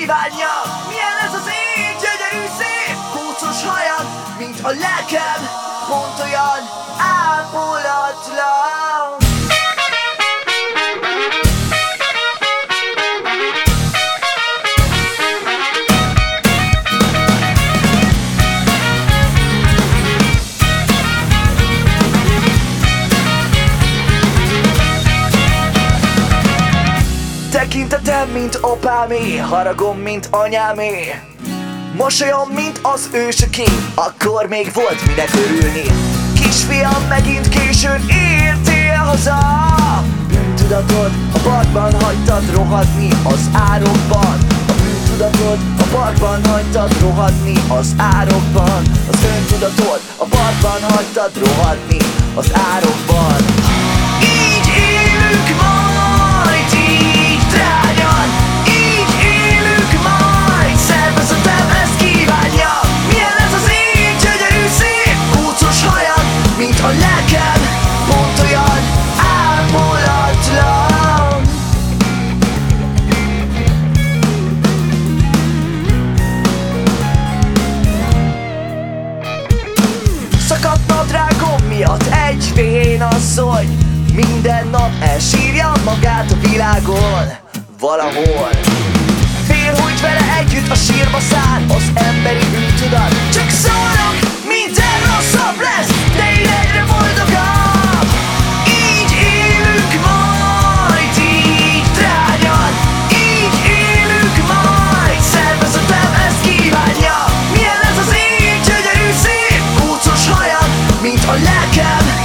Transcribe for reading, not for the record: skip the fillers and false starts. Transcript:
kívánja. Milyen ez az én gyönyörű szép kócos hajad, mint a lelkem, pont olyan ápolatlan. Tekintetem, mint apámé, haragom, mint anyámé, mosolyom, mint az ősöké, akkor még volt minek örülni. Kisfiam, megint későn értél haza, bűntudatod a parkban hagytad rohadni az árokban. A bűntudatod a parkban hagytad rohadni az árokban. Az öntudatod a parkban hagytad rohadni az árokban. Így élünk majd, így drágyan, így élünk majd, szervezetem ezt kívánja. Milyen ez az én gyönyörű szép kócos hajad, mint a lelkem, pont olyan ápolatlan. Szakadt nadrágom miatt egy vénasszony minden nap elsírja magát a világon valahol. Fél, hogy vele együtt a sírba száll az emberi bűntudat. Csak szólok, minden rosszabb lesz, de én egyre boldogabb. Így élünk majd, így drágyan, így élünk majd, szervezetem ezt kívánja. Milyen ez az én gyönyörű szép kócos hajad, mint a lelkem,